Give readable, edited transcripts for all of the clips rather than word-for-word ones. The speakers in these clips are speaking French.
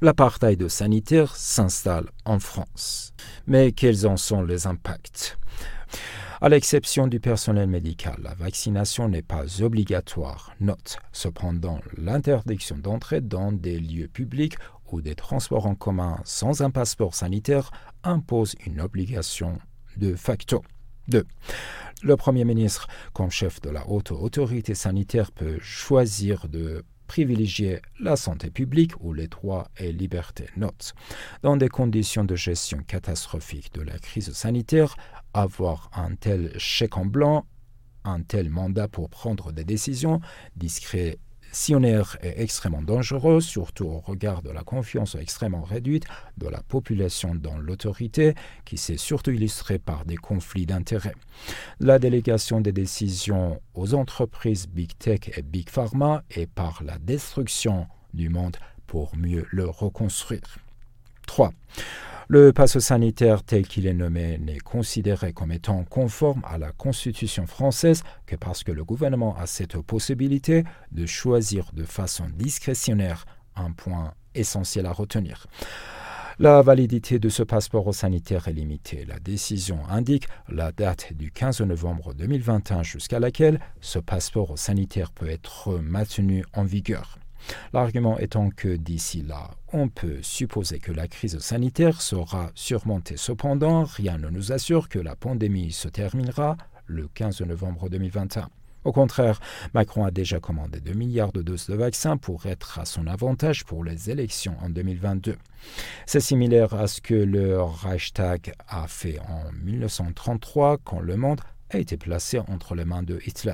L'apartheid sanitaire s'installe en France. Mais quels en sont les impacts ? À l'exception du personnel médical, la vaccination n'est pas obligatoire. Note cependant l'interdiction d'entrer dans des lieux publics ou des transports en commun sans un passeport sanitaire impose une obligation de facto. 2. Le Premier ministre, comme chef de la haute autorité sanitaire, peut choisir de privilégier la santé publique ou les droits et libertés. Note, dans des conditions de gestion catastrophique de la crise sanitaire, avoir un tel chèque en blanc, un tel mandat pour prendre des décisions discrétionnaires est extrêmement dangereux, surtout au regard de la confiance extrêmement réduite de la population dans l'autorité, qui s'est surtout illustrée par des conflits d'intérêts. La délégation des décisions aux entreprises Big Tech et Big Pharma et par la destruction du monde pour mieux le reconstruire. 3. Le passe sanitaire tel qu'il est nommé n'est considéré comme étant conforme à la Constitution française que parce que le gouvernement a cette possibilité de choisir de façon discrétionnaire un point essentiel à retenir. La validité de ce passeport sanitaire est limitée. La décision indique la date du 15 novembre 2021 jusqu'à laquelle ce passeport sanitaire peut être maintenu en vigueur. L'argument étant que d'ici là, on peut supposer que la crise sanitaire sera surmontée. Cependant, rien ne nous assure que la pandémie se terminera le 15 novembre 2021. Au contraire, Macron a déjà commandé 2 milliards de doses de vaccins pour être à son avantage pour les élections en 2022. C'est similaire à ce que le Reichstag a fait en 1933 quand le monde a été placé entre les mains de Hitler.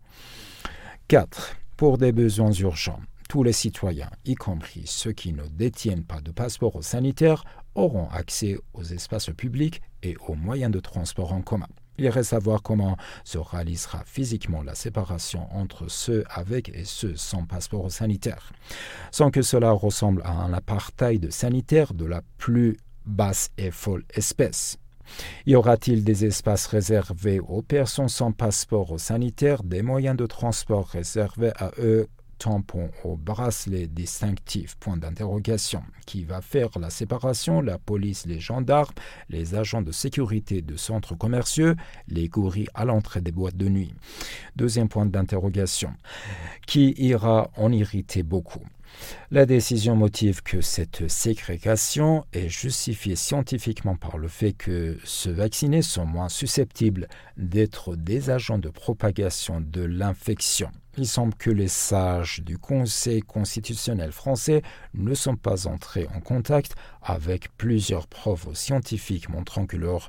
4. Pour des besoins urgents, tous les citoyens, y compris ceux qui ne détiennent pas de passeport sanitaire, auront accès aux espaces publics et aux moyens de transport en commun. Il reste à voir comment se réalisera physiquement la séparation entre ceux avec et ceux sans passeport sanitaire, sans que cela ressemble à un apartheid sanitaire de la plus basse et folle espèce. Y aura-t-il des espaces réservés aux personnes sans passeport sanitaire, des moyens de transport réservés à eux, tampons au bracelet distinctif, point d'interrogation. Qui va faire la séparation? La police, les gendarmes, les agents de sécurité de centres commerciaux, les gorilles à l'entrée des boîtes de nuit. Deuxième point d'interrogation. Qui ira en irriter beaucoup? La décision motive que cette ségrégation est justifiée scientifiquement par le fait que ceux vaccinés sont moins susceptibles d'être des agents de propagation de l'infection. Il semble que les sages du Conseil constitutionnel français ne sont pas entrés en contact avec plusieurs preuves scientifiques montrant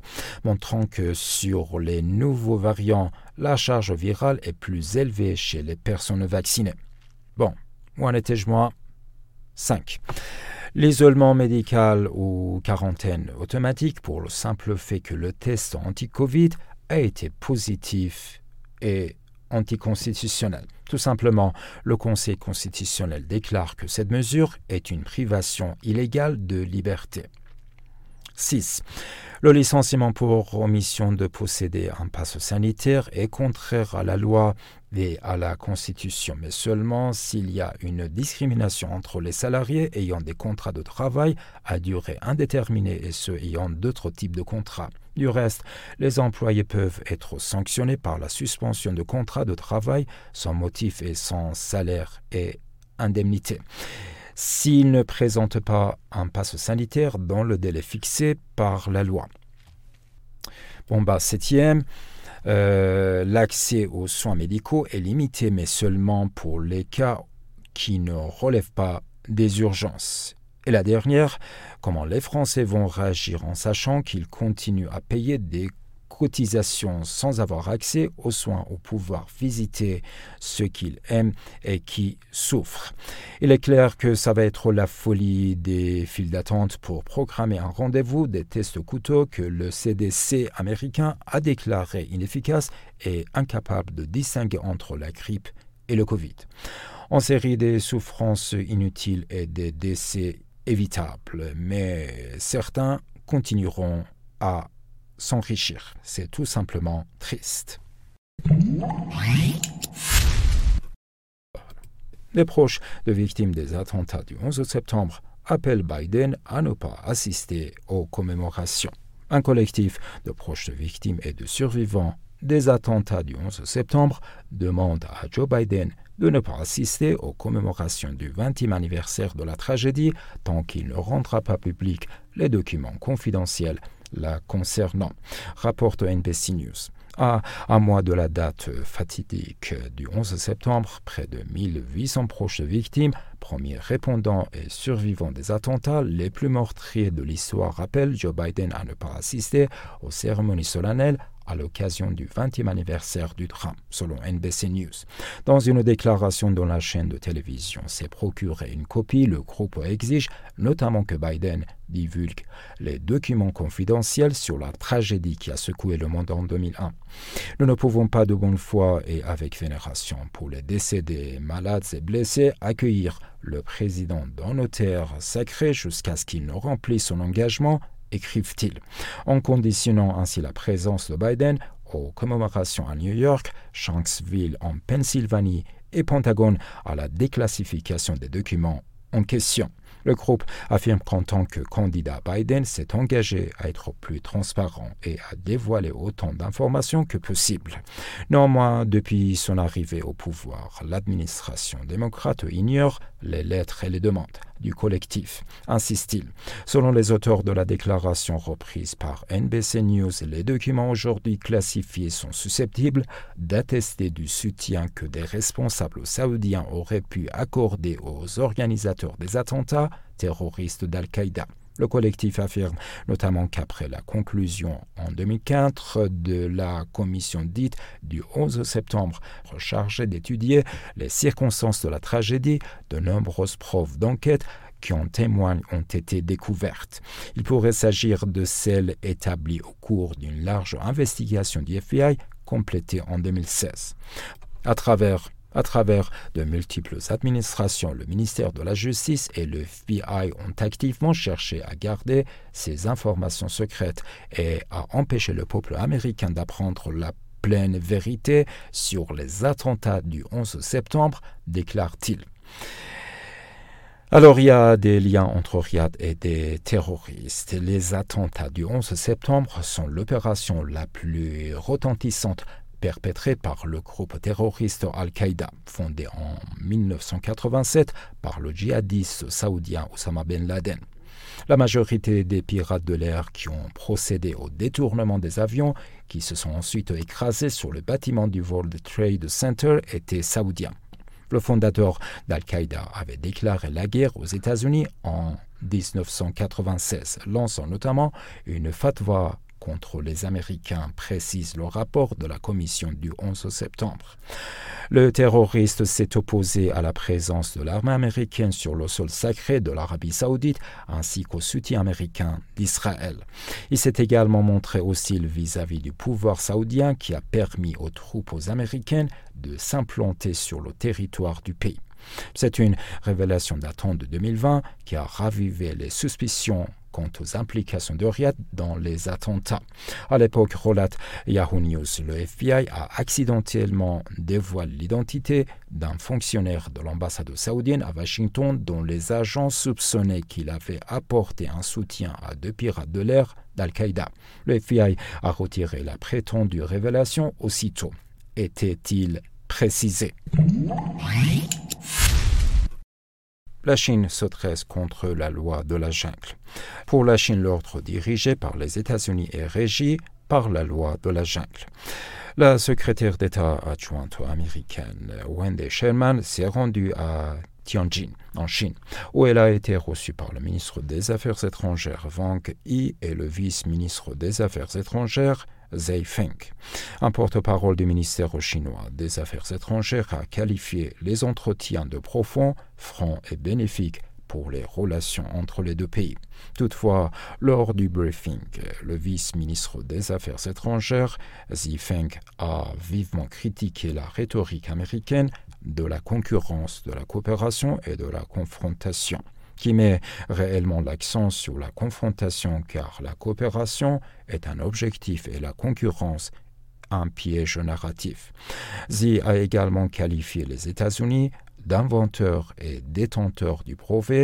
que sur les nouveaux variants, la charge virale est plus élevée chez les personnes vaccinées. Bon, où en étais-je moi ? 5. L'isolement médical ou quarantaine automatique pour le simple fait que le test anti-Covid a été positif et anticonstitutionnel. Tout simplement, le Conseil constitutionnel déclare que cette mesure est une privation illégale de liberté. 6. Le licenciement pour omission de posséder un passe sanitaire est contraire à la loi et à la Constitution, mais seulement s'il y a une discrimination entre les salariés ayant des contrats de travail à durée indéterminée et ceux ayant d'autres types de contrats. Du reste, les employés peuvent être sanctionnés par la suspension de contrat de travail sans motif et sans salaire et indemnité s'ils ne présentent pas un passe sanitaire dans le délai fixé par la loi. 7e, l'accès aux soins médicaux est limité, mais seulement pour les cas qui ne relèvent pas des urgences. Et la dernière, comment les Français vont réagir en sachant qu'ils continuent à payer des cotisations sans avoir accès aux soins ou pouvoir visiter ceux qu'ils aiment et qui souffrent. Il est clair que ça va être la folie des files d'attente pour programmer un rendez-vous, des tests couteaux que le CDC américain a déclaré inefficaces et incapable de distinguer entre la grippe et le Covid. En série des souffrances inutiles et des décès évitables, mais certains continueront à s'enrichir. C'est tout simplement triste. Les proches de victimes des attentats du 11 septembre appelle Biden à ne pas assister aux commémorations. Un collectif de proches de victimes et de survivants des attentats du 11 septembre demande à Joe Biden de ne pas assister aux commémorations du 20e anniversaire de la tragédie tant qu'il ne rendra pas public les documents confidentiels la concernant, rapporte NBC News. À un mois de la date fatidique du 11 septembre, près de 1800 proches de victimes, premiers répondants et survivants des attentats les plus meurtriers de l'histoire rappellent Joe Biden à ne pas assister aux cérémonies solennelles à l'occasion du 20e anniversaire du drame, selon NBC News. Dans une déclaration dont la chaîne de télévision s'est procuré une copie, le groupe exige notamment que Biden divulgue les documents confidentiels sur la tragédie qui a secoué le monde en 2001. Nous ne pouvons pas de bonne foi et avec vénération pour les décédés, malades et blessés accueillir le président dans nos terres sacrées jusqu'à ce qu'il ne remplisse son engagement, écrivent-ils, en conditionnant ainsi la présence de Biden aux commémorations à New York, Shanksville en Pennsylvanie et Pentagone à la déclassification des documents en question. Le groupe affirme qu'en tant que candidat, Biden s'est engagé à être plus transparent et à dévoiler autant d'informations que possible. Néanmoins, depuis son arrivée au pouvoir, l'administration démocrate ignore les lettres et les demandes du collectif, insiste-t-il. Selon les auteurs de la déclaration reprise par NBC News, les documents aujourd'hui classifiés sont susceptibles d'attester du soutien que des responsables saoudiens auraient pu accorder aux organisateurs des attentats terroristes d'Al-Qaïda. Le collectif affirme notamment qu'après la conclusion en 2004 de la commission dite du 11 septembre, chargée d'étudier les circonstances de la tragédie, de nombreuses preuves d'enquête qui en témoignent ont été découvertes. Il pourrait s'agir de celles établies au cours d'une large investigation du FBI complétée en 2016. À travers de multiples administrations, le ministère de la Justice et le FBI ont activement cherché à garder ces informations secrètes et à empêcher le peuple américain d'apprendre la pleine vérité sur les attentats du 11 septembre, déclare-t-il. Alors, il y a des liens entre Riyad et des terroristes. Les attentats du 11 septembre sont l'opération la plus retentissante perpétrée par le groupe terroriste Al-Qaïda, fondé en 1987 par le djihadiste saoudien Osama Ben Laden. La majorité des pirates de l'air qui ont procédé au détournement des avions, qui se sont ensuite écrasés sur le bâtiment du World Trade Center, étaient saoudiens. Le fondateur d'Al-Qaïda avait déclaré la guerre aux États-Unis en 1996, lançant notamment une fatwa contre les Américains, précise le rapport de la commission du 11 septembre. Le terroriste s'est opposé à la présence de l'armée américaine sur le sol sacré de l'Arabie saoudite ainsi qu'au soutien américain d'Israël. Il s'est également montré hostile vis-à-vis du pouvoir saoudien qui a permis aux troupes américaines de s'implanter sur le territoire du pays. C'est une révélation datant de 2020 qui a ravivé les suspicions quant aux implications de Riyad dans les attentats. À l'époque, relate Yahoo News, le FBI a accidentellement dévoilé l'identité d'un fonctionnaire de l'ambassade saoudienne à Washington dont les agents soupçonnaient qu'il avait apporté un soutien à deux pirates de l'air d'Al-Qaïda. Le FBI a retiré la prétendue révélation aussitôt. Était-il précisé? La Chine se dresse contre la loi de la jungle. Pour la Chine, l'ordre dirigé par les États-Unis est régi par la loi de la jungle. La secrétaire d'État adjointe américaine Wendy Sherman s'est rendue à Tianjin, en Chine, où elle a été reçue par le ministre des Affaires étrangères Wang Yi et le vice-ministre des Affaires étrangères Zhai Feng. Un porte-parole du ministère chinois des Affaires étrangères a qualifié les entretiens de profonds, francs et bénéfiques pour les relations entre les deux pays. Toutefois, lors du briefing, le vice-ministre des Affaires étrangères, Zhai Feng, a vivement critiqué la rhétorique américaine de la concurrence, de la coopération et de la confrontation, qui met réellement l'accent sur la confrontation car la coopération est un objectif et la concurrence un piège narratif. Xi a également qualifié les États-Unis d'inventeurs et détenteurs du brevet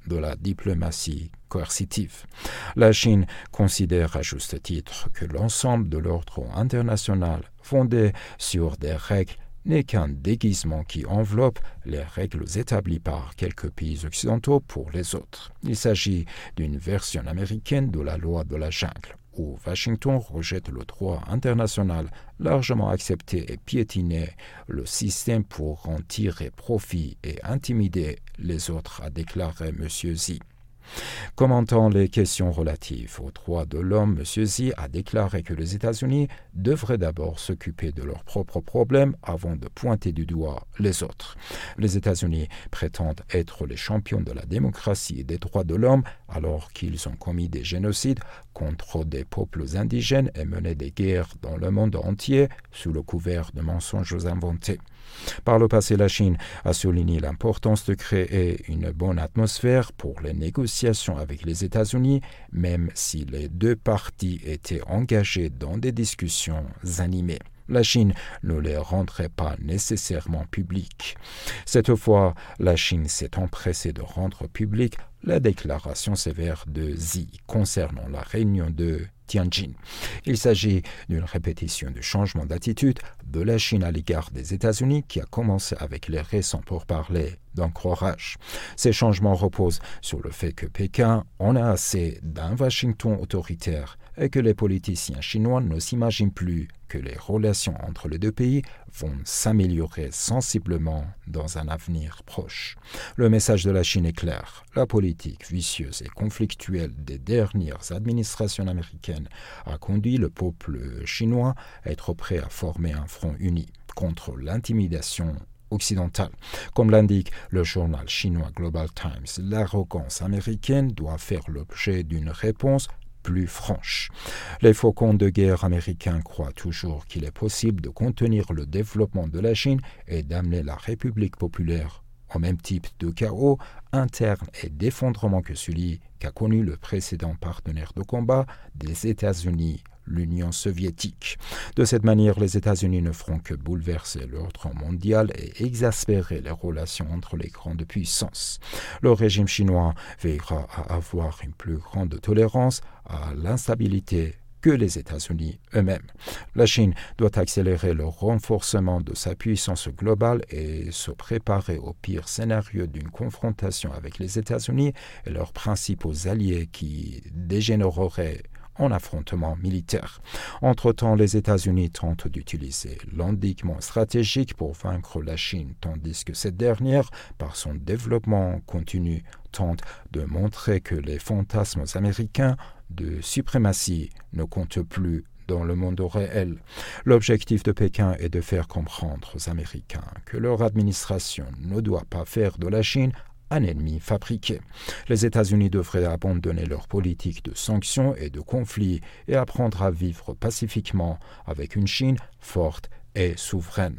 de la diplomatie coercitive. La Chine considère à juste titre que l'ensemble de l'ordre international fondé sur des règles n'est qu'un déguisement qui enveloppe les règles établies par quelques pays occidentaux pour les autres. Il s'agit d'une version américaine de la loi de la jungle, où Washington rejette le droit international largement accepté et piétiner le système pour en tirer profit et intimider les autres, a déclaré M. Xi. Commentant les questions relatives aux droits de l'homme, M. Xi a déclaré que les États-Unis devraient d'abord s'occuper de leurs propres problèmes avant de pointer du doigt les autres. Les États-Unis prétendent être les champions de la démocratie et des droits de l'homme alors qu'ils ont commis des génocides contre des peuples indigènes et mené des guerres dans le monde entier sous le couvert de mensonges inventés. Par le passé, la Chine a souligné l'importance de créer une bonne atmosphère pour les négociations avec les États-Unis, même si les deux parties étaient engagées dans des discussions animées. La Chine ne les rendrait pas nécessairement publiques. Cette fois, la Chine s'est empressée de rendre publique la déclaration sévère de Xi concernant la réunion de Tianjin. Il s'agit d'une répétition du changement d'attitude de la Chine à l'égard des États-Unis qui a commencé avec les récents pourparlers d'Anchorage. Ces changements reposent sur le fait que Pékin en a assez d'un Washington autoritaire et que les politiciens chinois ne s'imaginent plus que les relations entre les deux pays vont s'améliorer sensiblement dans un avenir proche. Le message de la Chine est clair. La politique vicieuse et conflictuelle des dernières administrations américaines a conduit le peuple chinois à être prêt à former un front uni contre l'intimidation occidentale. Comme l'indique le journal chinois Global Times, l'arrogance américaine doit faire l'objet d'une réponse plus franche. Les faucons de guerre américains croient toujours qu'il est possible de contenir le développement de la Chine et d'amener la République populaire au même type de chaos interne et d'effondrement que celui qu'a connu le précédent partenaire de combat des États-Unis, l'Union soviétique. De cette manière, les États-Unis ne feront que bouleverser l'ordre mondial et exaspérer les relations entre les grandes puissances. Le régime chinois veillera à avoir une plus grande tolérance à l'instabilité que les États-Unis eux-mêmes. La Chine doit accélérer le renforcement de sa puissance globale et se préparer au pire scénario d'une confrontation avec les États-Unis et leurs principaux alliés qui dégénéreraient en affrontement militaire. Entre-temps, les États-Unis tentent d'utiliser l'endiguement stratégique pour vaincre la Chine, tandis que cette dernière, par son développement continu, tente de montrer que les fantasmes américains de suprématie ne comptent plus dans le monde réel. L'objectif de Pékin est de faire comprendre aux Américains que leur administration ne doit pas faire de la Chine un ennemi fabriqué. Les États-Unis devraient abandonner leur politique de sanctions et de conflits et apprendre à vivre pacifiquement avec une Chine forte et souveraine.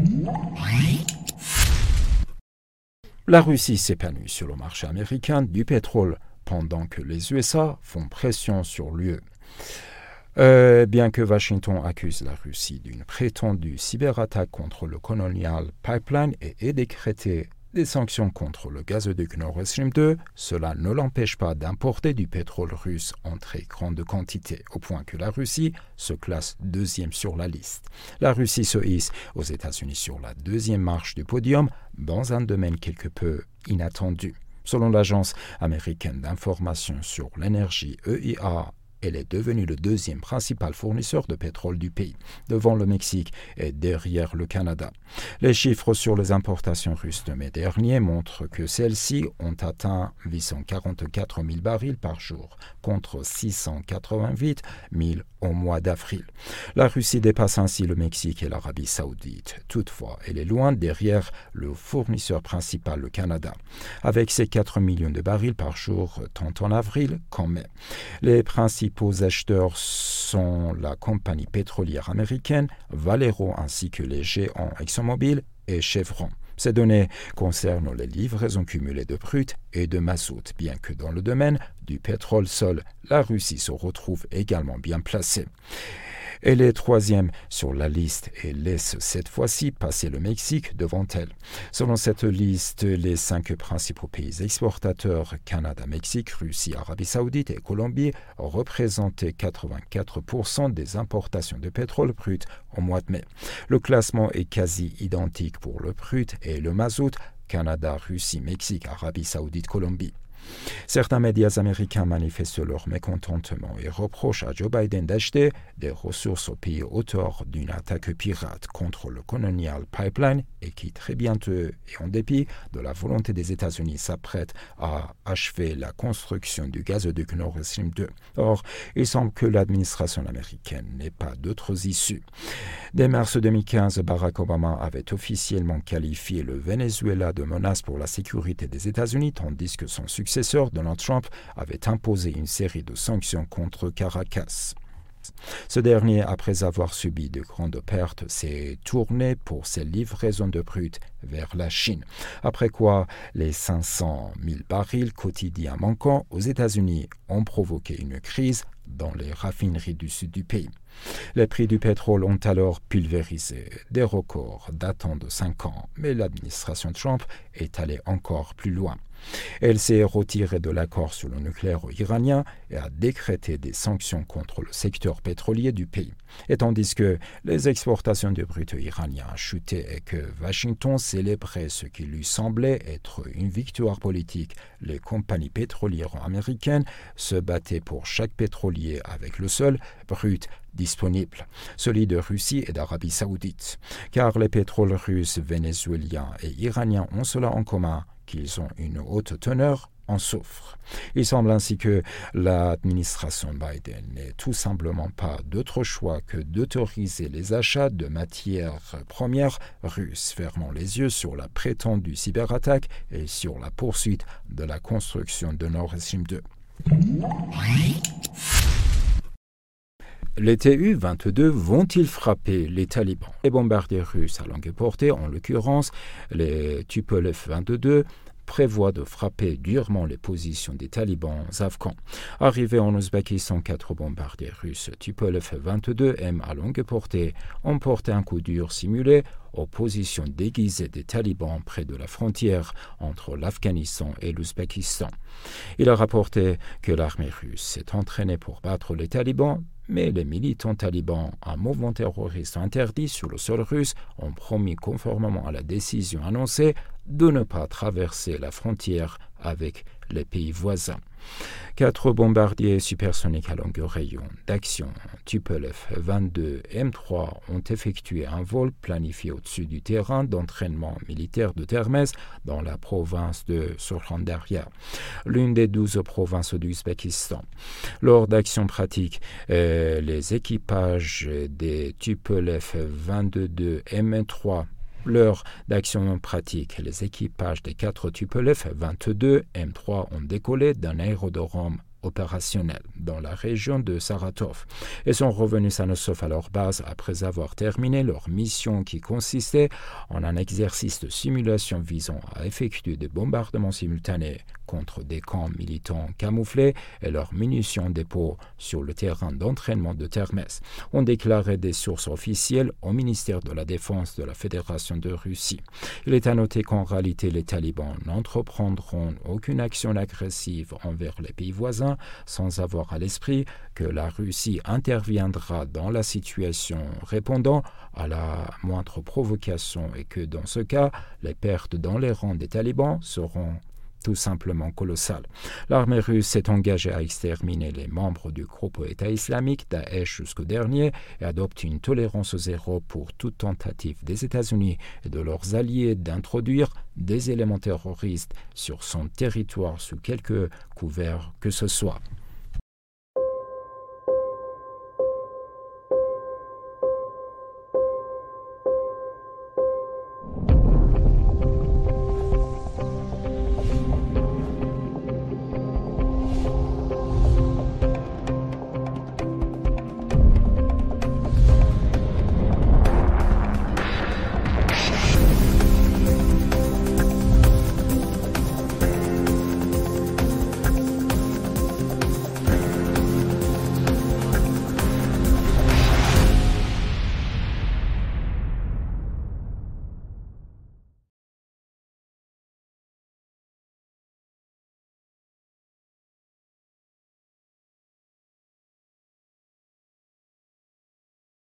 La Russie s'épanouit sur le marché américain du pétrole pendant que les USA font pression sur l'UE. Bien que Washington accuse la Russie d'une prétendue cyberattaque contre le Colonial Pipeline et ait décrété des sanctions contre le gazoduc Nord Stream 2, cela ne l'empêche pas d'importer du pétrole russe en très grande quantité, au point que la Russie se classe deuxième sur la liste. La Russie se hisse aux États-Unis sur la deuxième marche du podium dans un domaine quelque peu inattendu. Selon l'agence américaine d'information sur l'énergie EIA, elle est devenue le deuxième principal fournisseur de pétrole du pays, devant le Mexique et derrière le Canada. Les chiffres sur les importations russes de mai dernier montrent que celles-ci ont atteint 844 000 barils par jour, contre 688 000 au mois d'avril. La Russie dépasse ainsi le Mexique et l'Arabie saoudite. Toutefois, elle est loin derrière le fournisseur principal, le Canada, avec ses 4 millions de barils par jour tant en avril qu'en mai. Les principaux acheteurs sont la compagnie pétrolière américaine Valero ainsi que les géants ExxonMobil et Chevron. Ces données concernent les livraisons cumulées de brut et de mazout, bien que dans le domaine du pétrole seul, la Russie se retrouve également bien placée. Elle est troisième sur la liste et laisse cette fois-ci passer le Mexique devant elle. Selon cette liste, les 5 principaux pays exportateurs, Canada, Mexique, Russie, Arabie Saoudite et Colombie, représentaient 84% des importations de pétrole brut au mois de mai. Le classement est quasi identique pour le brut et le mazout, Canada, Russie, Mexique, Arabie Saoudite, Colombie. Certains médias américains manifestent leur mécontentement et reprochent à Joe Biden d'acheter des ressources au pays auteur d'une attaque pirate contre le Colonial Pipeline et qui, très bientôt et en dépit de la volonté des États-Unis, s'apprête à achever la construction du gazoduc Nord Stream 2. Or, il semble que l'administration américaine n'ait pas d'autres issues. Dès mars 2015, Barack Obama avait officiellement qualifié le Venezuela de menace pour la sécurité des États-Unis, tandis que son successeur Donald Trump avait imposé une série de sanctions contre Caracas. Ce dernier, après avoir subi de grandes pertes, s'est tourné pour ses livraisons de brut vers la Chine. Après quoi, les 500 000 barils quotidiens manquants aux États-Unis ont provoqué une crise dans les raffineries du sud du pays. Les prix du pétrole ont alors pulvérisé des records datant de 5 ans, mais l'administration Trump est allée encore plus loin. Elle s'est retirée de l'accord sur le nucléaire iranien et a décrété des sanctions contre le secteur pétrolier du pays. Et tandis que les exportations de brut iranien chutaient et que Washington célébrait ce qui lui semblait être une victoire politique, les compagnies pétrolières américaines se battaient pour chaque pétrolier avec le seul brut disponible, celui de Russie et d'Arabie Saoudite. Car les pétroles russes, vénézuéliens et iraniens ont cela en commun, qu'ils ont une haute teneur en soufre. Il semble ainsi que l'administration Biden n'ait tout simplement pas d'autre choix que d'autoriser les achats de matières premières russes, fermant les yeux sur la prétendue cyberattaque et sur la poursuite de la construction de Nord Stream 2. Les Tu-22 vont-ils frapper les talibans? Les bombardiers russes à longue portée, en l'occurrence les Tupolev-22, prévoit de frapper durement les positions des talibans afghans. Arrivés en Ouzbékistan, 4 bombardiers russes Tupolev-22 M à longue portée ont porté un coup dur simulé aux positions déguisées des talibans près de la frontière entre l'Afghanistan et l'Ouzbékistan. Il a rapporté que l'armée russe s'est entraînée pour battre les talibans, mais les militants talibans, un mouvement terroriste interdit sur le sol russe, ont promis conformément à la décision annoncée de ne pas traverser la frontière avec les pays voisins. 4 bombardiers supersoniques à longue rayon d'action Tupolev-22 M3 ont effectué un vol planifié au-dessus du terrain d'entraînement militaire de Termez dans la province de Surkhandarya, l'une des 12 provinces d'Ouzbékistan. Lors d'actions pratiques, les équipages des Tupolev-22 M3 Lors d'actions pratiques, les équipages des 4 Tupolev-22 M3 ont décollé d'un aérodrome opérationnel dans la région de Saratov et sont revenus sains et saufs à leur base après avoir terminé leur mission qui consistait en un exercice de simulation visant à effectuer des bombardements simultanés contre des camps militants camouflés et leurs munitions dépôt sur le terrain d'entraînement de Termez, ont déclaré des sources officielles au ministère de la Défense de la Fédération de Russie. Il est à noter qu'en réalité, les talibans n'entreprendront aucune action agressive envers les pays voisins sans avoir à l'esprit que la Russie interviendra dans la situation répondant à la moindre provocation et que dans ce cas, les pertes dans les rangs des talibans seront tout simplement colossal. L'armée russe s'est engagée à exterminer les membres du groupe État islamique Daesh jusqu'au dernier et adopte une tolérance zéro pour toute tentative des États-Unis et de leurs alliés d'introduire des éléments terroristes sur son territoire sous quelque couvert que ce soit.